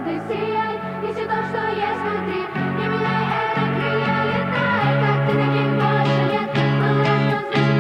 звезды, сияй, неси то, что есть внутри. Не меняй это, крылья, летай, как ты таких больше нет. Был рожден, значит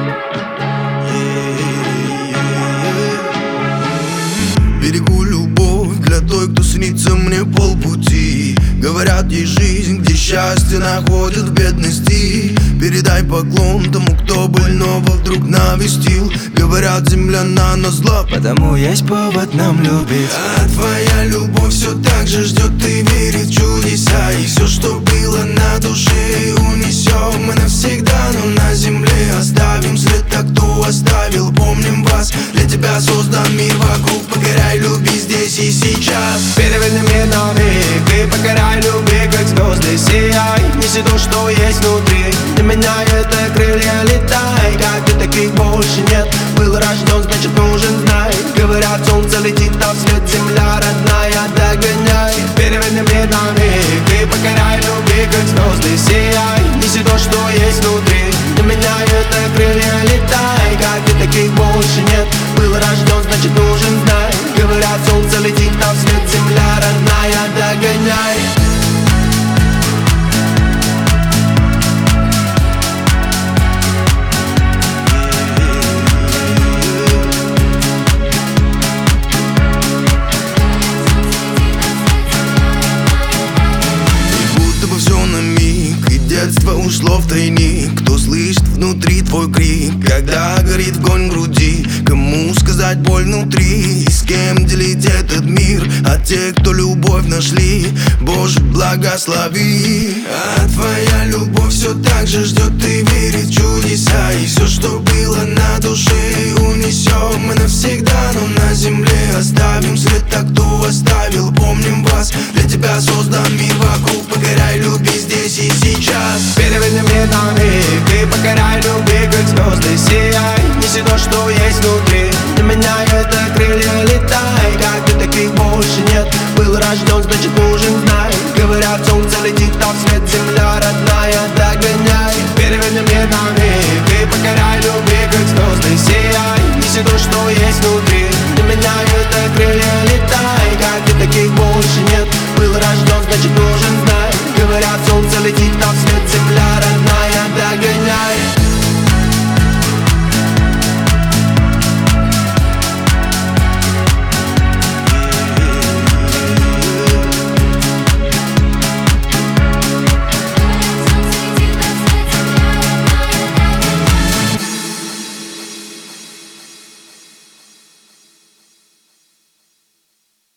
нужно знать. Берегу любовь для той, кто снится мне полпути. Говорят, есть жизнь, где счастье находят в бедности. Передай поклон тому, кто больного вдруг навестил. Говорят, земля на нас зла, потому есть повод нам любить. а твоя любовь все так же ждет и верит в чудеса. И все, что было на душе, унесем мы навсегда. Но на земле оставим след, так кто оставил, помним вас. Для тебя создан мир вокруг, покоряй, люби здесь и сейчас. Переверни мир на миг и покоряй, люби, как звезды, сияй. Неси то, что есть внутри. Не меняй это, крылья, летай, как ты таких больше нет. Был рожден, значит нужен знай. Говорят, солнце летит, а вслед земля родная, догоняй. Переверни мир на миг и покоряй, люби, как звезды, сияй. Неси то, что есть внутри. Не меняй это, крылья, летай, как ты таких больше нет. Был рожден, значит нужен знай. Говорят, солнце летит, а вслед земля родная, догоняй. Детство ушло в тайник. Кто слышит внутри твой крик, когда горит огонь в груди? Кому сказать боль внутри? И с кем делить этот мир? А те, кто любовь нашли, Боже, благослови. А твоя любовь все так же ждет и верит в чудеса. И все, что было на душе, унесем мы навсегда. Но на земле оставим след, так кто оставил, помним вас. Для тебя создан мир вокруг, покоряй, люби здесь и сейчас. Переверни мир на миг и покоряй, люби, как звезды, сияй. Неси то, что есть внутри. Не меняй это, крылья, летай, как ты таких больше нет. Был рожден, значит нужен знай. Говорят, солнце летит, а вслед земля родная, догоняй. Переверни мир на миг и покоряй, люби, как звезды, сияй. Неси то, что есть внутри. Не меняй это, крылья,